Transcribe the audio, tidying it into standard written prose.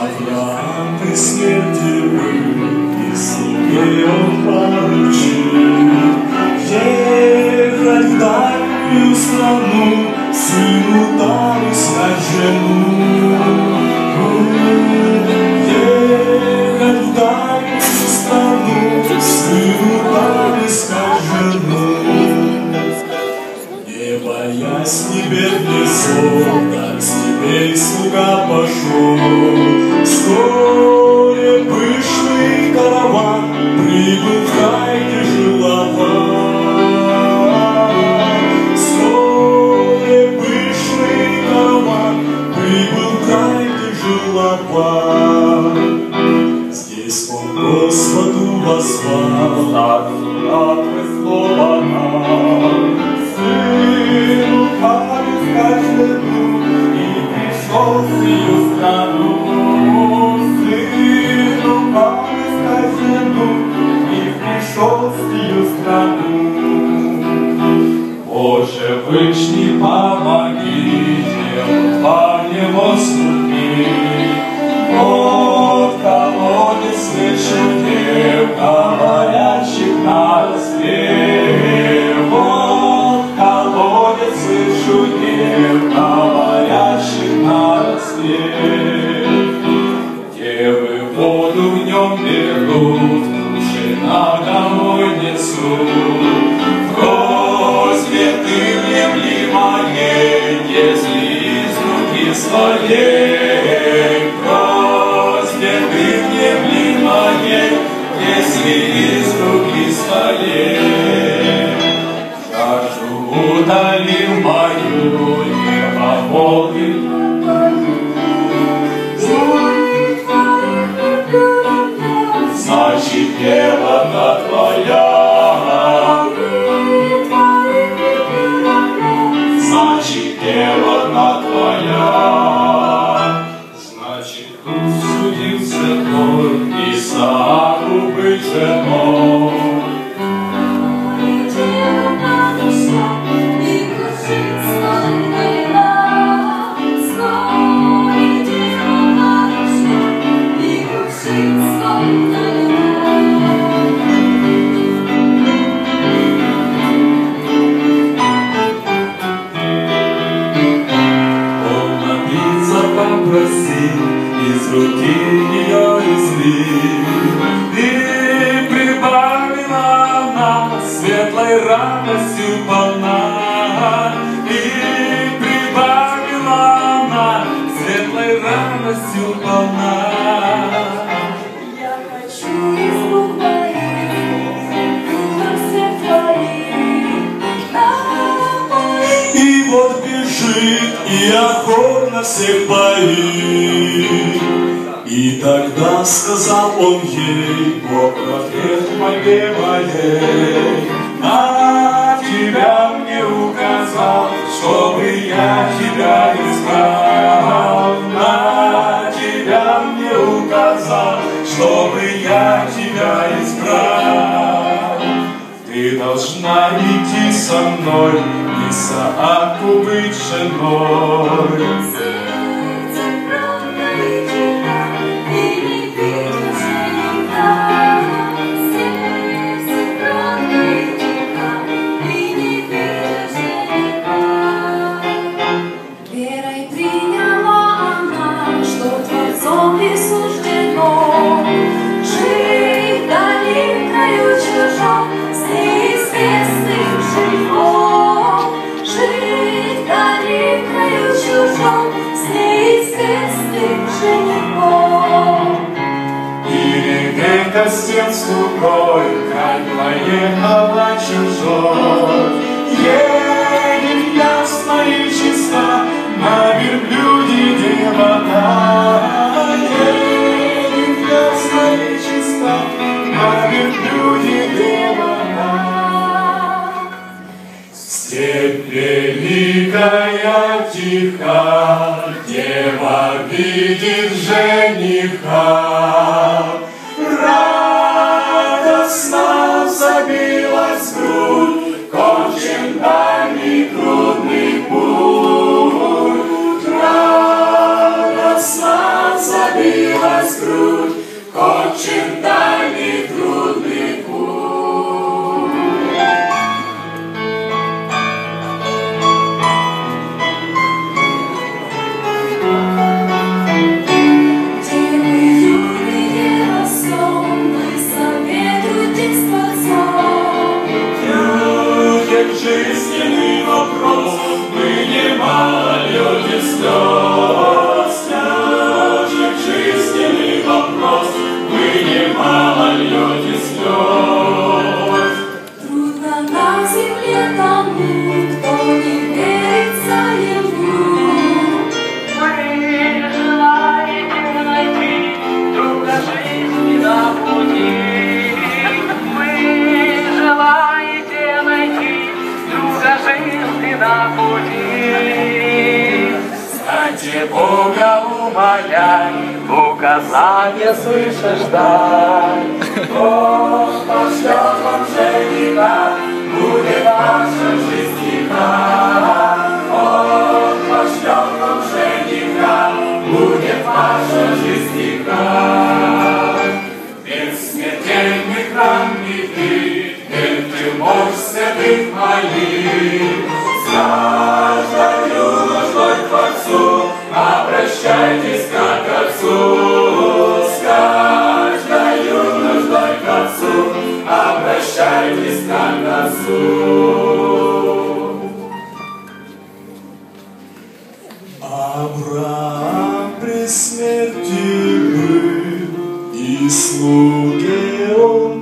Авраам при смерти был, и себе он поручил ехать в дальнюю страну, сыну там искать жену. Ехать в дальнюю страну, сыну там искать жену. Не боясь ни бед, ни зол, так с тебе слуга пошел. Вскоре пышный караван прибыл в край, где жила Авраам. Вскоре пышный караван прибыл в край, где жила Авраам. Здесь он Господу воззвал, так славы слова нам. Сыну там искать жену, и пришел в ее страну. Сыну там искать жену, и пришел в ее страну. Боже, Вышний, помоги, дело его слуги. Вот колодец слышу дев, говорящих на распев. Вот колодец слышу дев, говорящих на распев. Девы воду в нем берут, души на домой несут. В просьбе ты внемли моей, если из руки своей. В просьбе ты внемли моей, если из руки своей. Жажду удали мою, не помолвит. Значит, дело твоя. Значит, дело твоя. Значит, тут судился твой, Исааку быть женой. Из руки ее излил, и прибавила нам светлой радостью полна, и прибавила нам светлой радостью полна. Я хочу из рук моих, духом свет твоих, и вот бежит и охотно всех боит. И тогда сказал он ей: Бог в ответ мольбе моей на тебя мне указал, чтобы я тебя избрал. На тебя мне указал, чтобы я тебя избрал. Ты должна идти со мной, Исааку быть женой. Всем слугой, край поехала чужой. Едем ясно и чисто, на верблюде девана. Едем ясно и чисто, на верблюде девана. Степь великая тиха, дева видит жениха. Радостно забилась грудь, кончен дальний трудный путь. Радостно забилась сквозь грудь, очень дальний трудный путь. Где вы, юные рассомы, советуйтесь с отцом. Людям жизненный вопрос, вы немало льете слез. Людям жизненный вопрос, вы немало льете слез. Трудно на земле тому, кто не верит своему. Вы желаете найти друга жизни на пути. Вы желаете найти друга жизни на пути. Знайте Бога, умоляй, указания слышишь, ждать. Бог пошлет вам жениха, будет ваша жизнь тиха. Бог пошлет вам жениха, будет ваша жизнь тиха. Бессмертельный храм ты мощь святых молитв. С каждою нуждой к Отцу обращайтесь как к Отцу. С каждою нуждой к Отцу обращайтесь как к Отцу. Авраам при смерти был, и слуге он